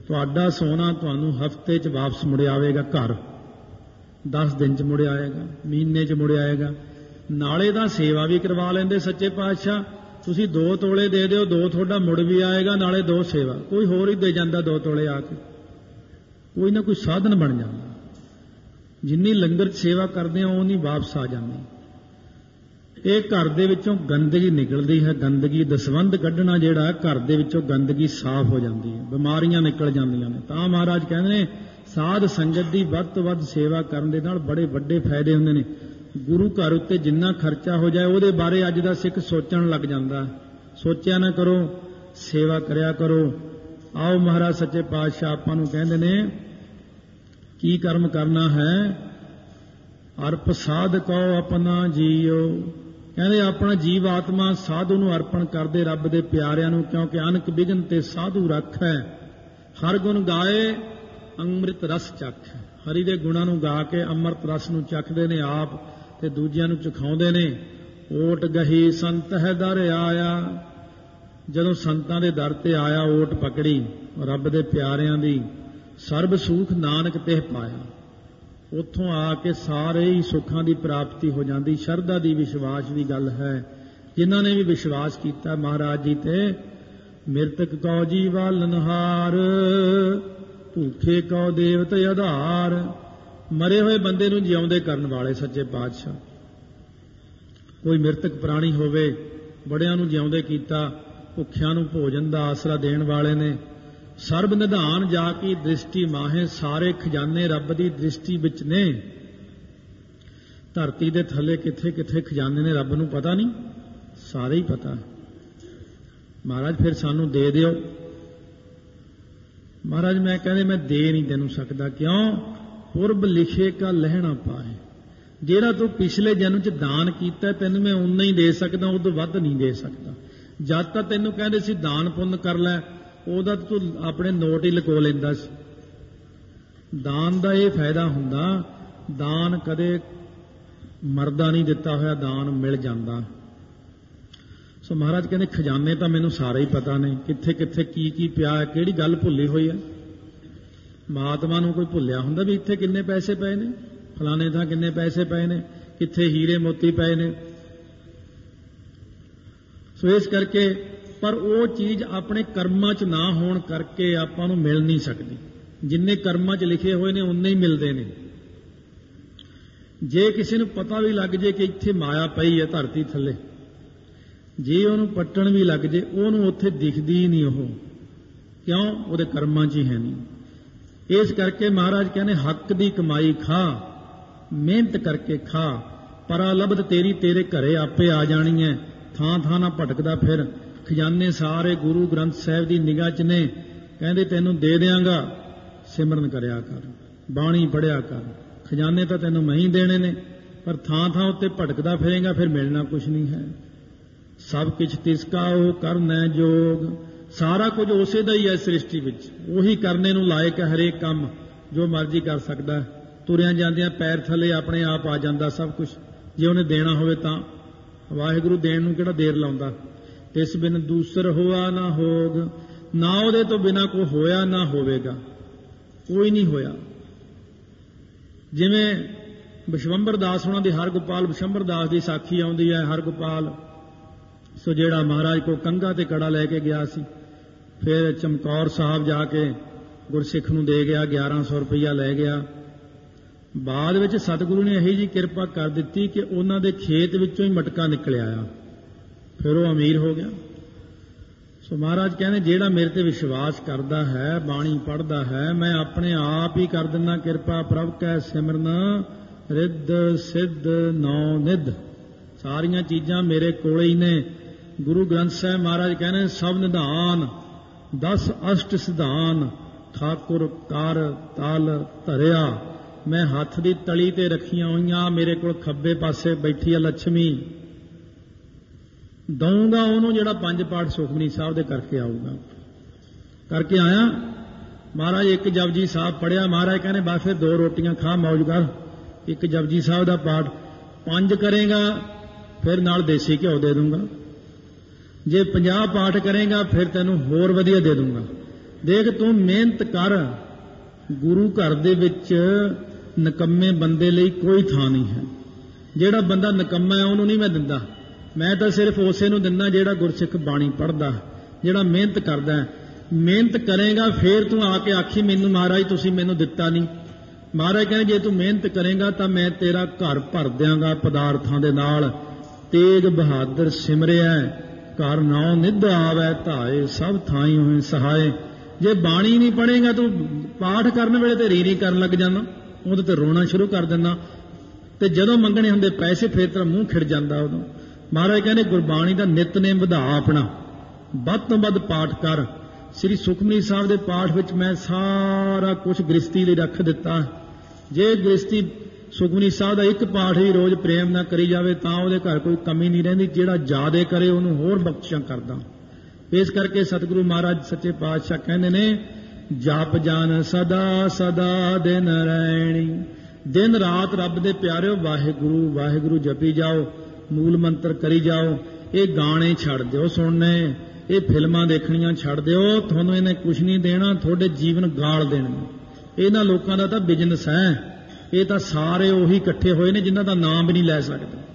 ਤੁਹਾਡਾ ਸੋਨਾ ਤੁਹਾਨੂੰ ਹਫ਼ਤੇ 'ਚ ਵਾਪਸ ਮੁੜ ਆਵੇਗਾ ਘਰ, 10 ਦਿਨ 'ਚ ਮੁੜ ਆਏਗਾ, ਮਹੀਨੇ 'ਚ ਮੁੜ ਆਏਗਾ। ਨਾਲੇ ਤਾਂ ਸੇਵਾ ਵੀ ਕਰਵਾ ਲੈਂਦੇ ਸੱਚੇ ਪਾਤਸ਼ਾਹ, ਤੁਸੀਂ 2 ਤੋਲੇ ਦੇ ਦਿਓ, 2 ਤੁਹਾਡਾ ਮੁੜ ਵੀ ਆਏਗਾ, ਨਾਲੇ 2 ਸੇਵਾ। ਕੋਈ ਹੋਰ ਹੀ ਦੇ ਜਾਂਦਾ 2 ਤੋਲੇ ਆ ਕੇ, ਕੋਈ ਨਾ ਕੋਈ ਸਾਧਨ ਬਣ ਜਾਂਦਾ। ਜਿੰਨੀ ਲੰਗਰ 'ਚ ਸੇਵਾ ਕਰਦੇ ਆ ਉਨੀ ਵਾਪਸ ਆ ਜਾਂਦੀ। ਇਹ ਘਰ ਦੇ ਵਿੱਚੋਂ ਗੰਦਗੀ ਨਿਕਲਦੀ ਹੈ, ਗੰਦਗੀ ਦਸਵੰਧ ਕੱਢਣਾ ਜਿਹੜਾ ਘਰ ਦੇ ਵਿੱਚੋਂ ਗੰਦਗੀ ਸਾਫ਼ ਹੋ ਜਾਂਦੀ ਹੈ, ਬਿਮਾਰੀਆਂ ਨਿਕਲ ਜਾਂਦੀਆਂ ਨੇ। ਤਾਂ ਮਹਾਰਾਜ ਕਹਿੰਦੇ ਨੇ ਸਾਧ ਸੰਗਤ ਦੀ ਵੱਧ ਤੋਂ ਵੱਧ ਸੇਵਾ ਕਰਨ ਦੇ ਨਾਲ ਬੜੇ ਵੱਡੇ ਫਾਇਦੇ ਹੁੰਦੇ ਨੇ। ਗੁਰੂ ਘਰ ਉੱਤੇ ਜਿੰਨਾ ਖਰਚਾ ਹੋ ਜਾਏ ਉਹਦੇ ਬਾਰੇ ਅੱਜ ਦਾ ਸਿੱਖ ਸੋਚਣ ਲੱਗ ਜਾਂਦਾ। ਸੋਚਿਆ ਨਾ ਕਰੋ, ਸੇਵਾ ਕਰਿਆ ਕਰੋ। ਆਓ ਮਹਾਰਾਜ ਸੱਚੇ ਪਾਤਸ਼ਾਹ ਆਪਾਂ ਨੂੰ ਕਹਿੰਦੇ ਨੇ ਕੀ ਕਰਮ ਕਰਨਾ ਹੈ। ਅਰਪ ਸਾਧ ਕਉ ਆਪਣਾ ਜੀਓ, ਕਹਿੰਦੇ ਆਪਣਾ ਜੀਵ ਆਤਮਾ ਸਾਧੂ ਨੂੰ ਅਰਪਣ ਕਰਦੇ, ਰੱਬ ਦੇ ਪਿਆਰਿਆਂ ਨੂੰ, ਕਿਉਂਕਿ ਅਨਕ ਬਿਘਨ ਤੇ ਸਾਧੂ ਰੱਖੈ। ਹਰ ਗੁਣ ਗਾਏ ਅੰਮ੍ਰਿਤ ਰਸ ਚੱਖ, ਹਰੀ ਦੇ ਗੁਣਾਂ ਨੂੰ ਗਾ ਕੇ ਅੰਮ੍ਰਿਤ ਰਸ ਨੂੰ ਚੱਖਦੇ ਨੇ ਆਪ ਤੇ ਦੂਜਿਆਂ ਨੂੰ ਚਖਾਉਂਦੇ ਨੇ। ਓਟ ਗਹੀ ਸੰਤ ਹੈ ਦਰ ਆਇਆ, ਜਦੋਂ ਸੰਤਾਂ ਦੇ ਦਰ ਤੇ ਆਇਆ ਓਟ ਪਕੜੀ ਰੱਬ ਦੇ ਪਿਆਰਿਆਂ ਦੀ, ਸਰਬ ਸੁਖ ਨਾਨਕ ਤੇ ਪਾਇਆ। ਉੱਥੋਂ ਆ ਕੇ ਸਾਰੇ ਹੀ ਸੁੱਖਾਂ ਦੀ ਪ੍ਰਾਪਤੀ ਹੋ ਜਾਂਦੀ। ਸ਼ਰਧਾ ਦੀ, ਵਿਸ਼ਵਾਸ ਦੀ ਗੱਲ ਹੈ। ਜਿਨ੍ਹਾਂ ਨੇ ਵੀ ਵਿਸ਼ਵਾਸ ਕੀਤਾ ਮਹਾਰਾਜ ਜੀ ਤੇ, ਮਿਰਤਕ ਕਉ ਜੀਵਾਲਨਹਾਰ, ਭੂਖੇ ਕਉ ਦੇਵਤ ਆਧਾਰ। ਮਰੇ ਹੋਏ ਬੰਦੇ ਨੂੰ ਜਿਉਂਦੇ ਕਰਨ ਵਾਲੇ ਸੱਚੇ ਪਾਤਸ਼ਾਹ। ਕੋਈ ਮਿਰਤਕ ਪ੍ਰਾਣੀ ਹੋਵੇ, ਬੜਿਆਂ ਨੂੰ ਜਿਉਂਦੇ ਕੀਤਾ, ਭੁੱਖਿਆਂ ਨੂੰ ਭੋਜਨ ਦਾ ਆਸਰਾ ਦੇਣ ਵਾਲੇ ਨੇ। ਸਰਬ ਨਿਧਾਨ ਜਾ ਕੀ ਦ੍ਰਿਸ਼ਟੀ ਮਾਹੇ, ਸਾਰੇ ਖਜ਼ਾਨੇ ਰੱਬ ਦੀ ਦ੍ਰਿਸ਼ਟੀ ਵਿੱਚ ਨੇ। ਧਰਤੀ ਦੇ ਥੱਲੇ ਕਿੱਥੇ ਕਿੱਥੇ ਖਜ਼ਾਨੇ ਨੇ ਰੱਬ ਨੂੰ ਪਤਾ ਨਹੀਂ, ਸਾਰੇ ਹੀ ਪਤਾ। ਮਹਾਰਾਜ ਫਿਰ ਸਾਨੂੰ ਦੇ ਦਿਓ। ਮਹਾਰਾਜ ਮੈਂ ਕਹਿੰਦੇ ਮੈਂ ਦੇ ਨਹੀਂ ਤੈਨੂੰ ਸਕਦਾ, ਕਿਉਂ? ਪੁਰਬ ਲਿਖੇ ਕਾ ਲਹਿਣਾ ਪਾਏ। ਜਿਹੜਾ ਤੂੰ ਪਿਛਲੇ ਜਨਮ 'ਚ ਦਾਨ ਕੀਤਾ ਤੈਨੂੰ ਮੈਂ ਉਨਾ ਹੀ ਦੇ ਸਕਦਾ, ਉਦੋਂ ਵੱਧ ਨਹੀਂ ਦੇ ਸਕਦਾ। ਜਦ ਤਾਂ ਤੈਨੂੰ ਕਹਿੰਦੇ ਸੀ ਦਾਨ ਪੁੰਨ ਕਰ ਲੈ, ਉਹਦਾ ਤੂੰ ਆਪਣੇ ਨੋਟ ਹੀ ਲਕੋ ਲੈਂਦਾ ਸੀ। ਦਾਨ ਦਾ ਇਹ ਫਾਇਦਾ ਹੁੰਦਾ, ਦਾਨ ਕਦੇ ਮਰਦਾ ਨਹੀਂ, ਦਿੱਤਾ ਹੋਇਆ ਦਾਨ ਮਿਲ ਜਾਂਦਾ। ਸੋ ਮਹਾਰਾਜ ਕਹਿੰਦੇ ਖਜ਼ਾਨੇ ਤਾਂ ਮੈਨੂੰ ਸਾਰੇ ਹੀ ਪਤਾ ਨੇ, ਕਿੱਥੇ ਕਿੱਥੇ ਕੀ ਕੀ ਪਿਆ ਹੈ, ਕਿਹੜੀ ਗੱਲ ਭੁੱਲੀ ਹੋਈ ਹੈ। ਮਹਾਤਮਾ ਨੂੰ ਕੋਈ ਭੁੱਲਿਆ ਹੁੰਦਾ ਵੀ ਇੱਥੇ ਕਿੰਨੇ ਪੈਸੇ ਪਏ ਨੇ, ਫਲਾਣੇ ਥਾਂ ਕਿੰਨੇ ਪੈਸੇ ਪਏ ਨੇ, ਕਿੱਥੇ ਹੀਰੇ ਮੋਤੀ ਪਏ ਨੇ। ਸੋ ਇਸ ਕਰਕੇ, ਪਰ ਉਹ ਚੀਜ਼ ਆਪਣੇ ਕਰਮਾਂ 'ਚ ਨਾ ਹੋਣ ਕਰਕੇ ਆਪਾਂ ਨੂੰ ਮਿਲ ਨਹੀਂ ਸਕਦੀ। ਜਿੰਨੇ ਕਰਮਾਂ 'ਚ ਲਿਖੇ ਹੋਏ ਨੇ ਉਨੇ ਹੀ ਮਿਲਦੇ ਨੇ। ਜੇ ਕਿਸੇ ਨੂੰ ਪਤਾ ਵੀ ਲੱਗ ਜੇ ਕਿ ਇੱਥੇ ਮਾਇਆ ਪਈ ਹੈ ਧਰਤੀ ਥੱਲੇ, ਜੇ ਉਹਨੂੰ ਪੱਟਣ ਵੀ ਲੱਗ ਜੇ, ਉਹਨੂੰ ਉੱਥੇ ਦਿਖਦੀ ਹੀ ਨਹੀਂ ਉਹ, ਕਿਉਂ? ਉਹਦੇ ਕਰਮਾਂ 'ਚ ਹੀ ਹੈ ਨਹੀਂ। ਇਸ ਕਰਕੇ ਮਹਾਰਾਜ ਕਹਿੰਦੇ ਹੱਕ ਦੀ ਕਮਾਈ ਖਾ, ਮਿਹਨਤ ਕਰਕੇ ਖਾ, ਪਰਾ ਲਬਧ ਤੇਰੀ ਤੇਰੇ ਘਰੇ ਆਪੇ ਆ ਜਾਣੀ ਹੈ। ਥਾਂ ਥਾਂ ਨਾ ਭਟਕਦਾ ਫਿਰ, ਖਜ਼ਾਨੇ ਸਾਰੇ ਗੁਰੂ ਗ੍ਰੰਥ ਸਾਹਿਬ ਦੀ ਨਿਗਾਹ 'ਚ ਨੇ। ਕਹਿੰਦੇ ਤੈਨੂੰ ਦੇ ਦਿਆਂਗਾ, ਸਿਮਰਨ ਕਰਿਆ ਕਰ, ਬਾਣੀ ਪੜ੍ਹਿਆ ਕਰ, ਖਜ਼ਾਨੇ ਤਾਂ ਤੈਨੂੰ ਮੈਂ ਹੀ ਦੇਣੇ ਨੇ। ਪਰ ਥਾਂ ਥਾਂ ਉੱਤੇ ਭਟਕਦਾ ਫਿਰੇਗਾ, ਫਿਰ ਮਿਲਣਾ ਕੁਛ ਨਹੀਂ ਹੈ। ਸਭ ਕੁਛ ਤਿਸਕਾ ਉਹ ਕਰਨਾ ਜੋਗ, ਸਾਰਾ ਕੁਝ ਉਸੇ ਦਾ ਹੀ ਹੈ ਸ੍ਰਿਸ਼ਟੀ ਵਿੱਚ, ਉਹੀ ਕਰਨੇ ਨੂੰ ਲਾਇਕ ਹੈ। ਹਰੇਕ ਕੰਮ ਜੋ ਮਰਜ਼ੀ ਕਰ ਸਕਦਾ, ਤੁਰਿਆਂ ਜਾਂਦਿਆਂ ਪੈਰ ਥੱਲੇ ਆਪਣੇ ਆਪ ਆ ਜਾਂਦਾ ਸਭ ਕੁਝ। ਜੇ ਉਹਨੇ ਦੇਣਾ ਹੋਵੇ ਤਾਂ ਵਾਹਿਗੁਰੂ ਦੇਣ ਨੂੰ ਕਿਹੜਾ ਦੇਰ ਲਾਉਂਦਾ। ਤਿਸ ਬਿਨ ਦੂਸਰ ਹੋਆ ਨਾ ਹੋਗ, ਨਾ ਉਹਦੇ ਤੋਂ ਬਿਨਾਂ ਕੋਈ ਹੋਇਆ ਨਾ ਹੋਵੇਗਾ, ਕੋਈ ਨਹੀਂ ਹੋਇਆ। ਜਿਵੇਂ ਬਿਸ਼ਵੰਬਰ ਦਾਸ ਉਹਨਾਂ ਦੀ ਹਰਗੋਪਾਲ ਬਿਸ਼ਵੰਬਰ ਦਾਸ ਦੀ ਸਾਖੀ ਆਉਂਦੀ ਹੈ। ਹਰਗੋਪਾਲ ਸੋ ਜਿਹੜਾ ਮਹਾਰਾਜ ਕੋ ਕੰਘਾ ਤੇ ਕੜਾ ਲੈ ਕੇ ਗਿਆ ਸੀ, ਫਿਰ ਚਮਕੌਰ ਸਾਹਿਬ ਜਾ ਕੇ ਗੁਰਸਿੱਖ ਨੂੰ ਦੇ ਗਿਆ, 1100 ਰੁਪਈਆ ਲੈ ਗਿਆ। ਬਾਅਦ ਵਿੱਚ ਸਤਿਗੁਰੂ ਨੇ ਇਹੀ ਜੀ ਕਿਰਪਾ ਕਰ ਦਿੱਤੀ ਕਿ ਉਹਨਾਂ ਦੇ ਖੇਤ ਵਿੱਚੋਂ ਹੀ ਮਟਕਾ ਨਿਕਲ ਆਇਆ, ਫਿਰ ਉਹ ਅਮੀਰ ਹੋ ਗਿਆ। ਸੋ ਮਹਾਰਾਜ ਕਹਿੰਦੇ ਜਿਹੜਾ ਮੇਰੇ ਤੇ ਵਿਸ਼ਵਾਸ ਕਰਦਾ ਹੈ, ਬਾਣੀ ਪੜ੍ਹਦਾ ਹੈ, ਮੈਂ ਆਪਣੇ ਆਪ ਹੀ ਕਰ ਦਿੰਦਾ ਕਿਰਪਾ। ਪ੍ਰਭ ਕੈ ਸਿਮਰਨ ਰਿੱਧ ਸਿੱਧ ਨੌ ਨਿਧ, ਸਾਰੀਆਂ ਚੀਜ਼ਾਂ ਮੇਰੇ ਕੋਲੇ ਹੀ ਨੇ। ਗੁਰੂ ਗ੍ਰੰਥ ਸਾਹਿਬ ਮਹਾਰਾਜ ਕਹਿੰਦੇ ਸਭ ਨਿਧਾਨ 10 ਅਸ਼ਟ ਸਿਧਾਨ, ਠਾਕੁਰ ਕਰ ਤਲ ਧਰਿਆ। ਮੈਂ ਹੱਥ ਦੀ ਤਲੀ ਤੇ ਰੱਖੀਆਂ ਹੋਈਆਂ, ਮੇਰੇ ਕੋਲ ਖੱਬੇ ਪਾਸੇ ਬੈਠੀ ਆ ਲక్ష్ਮੀ। ਦਊਂਗਾ ਉਹਨੂੰ ਜਿਹੜਾ 5 ਪਾਠ ਸੁਖਮਨੀ ਸਾਹਿਬ ਦੇ ਕਰਕੇ ਆਊਗਾ। ਕਰਕੇ ਆਇਆ ਮਹਾਰਾਜ, ਇੱਕ ਜਪਜੀ ਸਾਹਿਬ ਪੜਿਆ। ਮਹਾਰਾਜ ਕਹਿੰਦੇ ਬਸ ਫਿਰ 2 ਰੋਟੀਆਂ ਖਾ, ਮੌਜ ਕਰ। ਇੱਕ ਜਪਜੀ ਸਾਹਿਬ ਦਾ ਪਾਠ 5 ਕਰੇਗਾ, ਫਿਰ ਨਾਲ ਦੇਸੀ ਘਿਓ ਦੇ ਦੂੰਗਾ। ਜੇ 50 ਪਾਠ ਕਰੇਗਾ ਫਿਰ ਤੈਨੂੰ ਹੋਰ ਵਧੀਆ ਦੇ ਦੂੰਗਾ। ਦੇਖ ਤੂੰ ਮਿਹਨਤ ਕਰ, ਗੁਰੂ ਘਰ ਦੇ ਵਿੱਚ ਨਿਕੰਮੇ ਬੰਦੇ ਲਈ ਕੋਈ ਥਾਂ ਨਹੀਂ ਹੈ। ਜਿਹੜਾ ਬੰਦਾ ਨਿਕੰਮਾ ਹੈ ਉਹਨੂੰ ਨਹੀਂ ਮੈਂ ਦਿੰਦਾ, ਮੈਂ ਤਾਂ ਸਿਰਫ ਉਸੇ ਨੂੰ ਦਿੰਦਾ ਜਿਹੜਾ ਗੁਰਸਿੱਖ ਬਾਣੀ ਪੜ੍ਹਦਾ, ਜਿਹੜਾ ਮਿਹਨਤ ਕਰਦਾ। ਮਿਹਨਤ ਕਰੇਗਾ ਫੇਰ ਤੂੰ ਆ ਕੇ ਆਖੀ ਮੈਨੂੰ ਮਹਾਰਾਜ ਤੁਸੀਂ ਮੈਨੂੰ ਦਿੱਤਾ ਨਹੀਂ। ਮਹਾਰਾਜ ਕਹਿੰਦੇ ਜੇ ਤੂੰ ਮਿਹਨਤ ਕਰੇਗਾ ਤਾਂ ਮੈਂ ਤੇਰਾ ਘਰ ਭਰ ਦਿਆਂਗਾ ਪਦਾਰਥਾਂ ਦੇ ਨਾਲ। ਤੇਗ ਬਹਾਦਰ ਸਿਮਰਿਆ ਘਰ ਨਾਉ ਨਿੱਧ ਆਵੈ ਧਾਏ, ਸਭ ਥਾਈ ਹੋਏ ਸਹਾਏ। ਜੇ ਬਾਣੀ ਨਹੀਂ ਪੜ੍ਹੇਗਾ ਤੂੰ ਪਾਠ ਕਰਨ ਵੇਲੇ ਤੇ ਰੀ ਕਰਨ ਲੱਗ ਜਾਂਦਾ, ਉਹਦੇ ਤੇ ਰੋਣਾ ਸ਼ੁਰੂ ਕਰ ਦਿੰਦਾ, ਤੇ ਜਦੋਂ ਮੰਗਣੇ ਹੁੰਦੇ ਪੈਸੇ ਫੇਰ ਤੇਰਾ ਮੂੰਹ ਖਿੜ ਜਾਂਦਾ। ਉਦੋਂ ਮਹਾਰਾਜ ਕਹਿੰਦੇ ਗੁਰਬਾਣੀ ਦਾ ਨਿਤਨੇਮ ਵਧਾ, ਆਪਣਾ ਵੱਧ ਤੋਂ ਵੱਧ ਪਾਠ ਕਰ। ਸ੍ਰੀ ਸੁਖਮਨੀ ਸਾਹਿਬ ਦੇ ਪਾਠ ਵਿੱਚ ਮੈਂ ਸਾਰਾ ਕੁਝ ਗ੍ਰਸਤੀ ਲਈ ਰੱਖ ਦਿੱਤਾ। ਜੇ ਗ੍ਰਸਤੀ ਸੁਖਮਨੀ ਸਾਹਿਬ ਦਾ ਇੱਕ ਪਾਠ ਹੀ ਰੋਜ਼ ਪ੍ਰੇਮ ਨਾਲ ਕਰੀ ਜਾਵੇ ਤਾਂ ਉਹਦੇ ਘਰ ਕੋਈ ਕਮੀ ਨਹੀਂ ਰਹਿੰਦੀ। ਜਿਹੜਾ ਜ਼ਿਆਦੇ ਕਰੇ ਉਹਨੂੰ ਹੋਰ ਬਖਸ਼ਿਸ਼ਾਂ ਕਰਦਾ। ਇਸ ਕਰਕੇ ਸਤਿਗੁਰੂ ਮਹਾਰਾਜ ਸੱਚੇ ਪਾਤਸ਼ਾਹ ਕਹਿੰਦੇ ਨੇ ਜਪ ਜਨ ਸਦਾ ਸਦਾ ਦਿਨ ਰੈਣੀ। ਦਿਨ ਰਾਤ ਰੱਬ ਦੇ ਪਿਆਰਿਓ ਵਾਹਿਗੁਰੂ ਵਾਹਿਗੁਰੂ ਜਪੀ ਜਾਓ, ਮੂਲ ਮੰਤਰ ਕਰੀ ਜਾਓ। ਇਹ ਗਾਣੇ ਛੱਡ ਦਿਓ ਸੁਣਨੇ, ਇਹ ਫਿਲਮਾਂ ਦੇਖਣੀਆਂ ਛੱਡ ਦਿਓ। ਤੁਹਾਨੂੰ ਇਹਨੇ ਕੁਛ ਨਹੀਂ ਦੇਣਾ, ਤੁਹਾਡੇ ਜੀਵਨ ਗਾਲ ਦੇਣਗੇ। ਇਹਨਾਂ ਲੋਕਾਂ ਦਾ ਤਾਂ ਬਿਜ਼ਨਸ ਹੈ। ਇਹ ਤਾਂ ਸਾਰੇ ਉਹੀ ਇਕੱਠੇ ਹੋਏ ਨੇ ਜਿਨ੍ਹਾਂ ਦਾ ਨਾਮ ਵੀ ਨਹੀਂ ਲੈ ਸਕਦੇ।